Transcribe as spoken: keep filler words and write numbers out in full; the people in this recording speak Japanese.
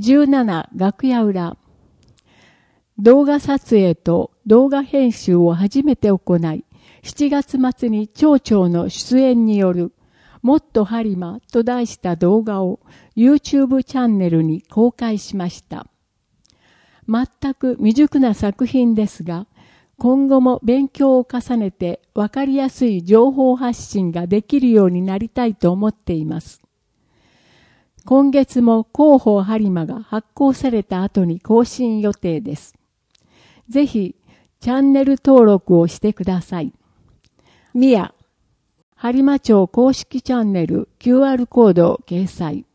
じゅうなな楽屋裏。動画撮影と動画編集を初めて行い、しちがつ末に町長の出演によるもっとハリマと題した動画を YouTube チャンネルに公開しました。全く未熟な作品ですが、今後も勉強を重ねて分かりやすい情報発信ができるようになりたいと思っています。今月も広報ハリマが発行された後に更新予定です。ぜひチャンネル登録をしてください。ミヤ、播磨町公式チャンネル キューアール コードを掲載。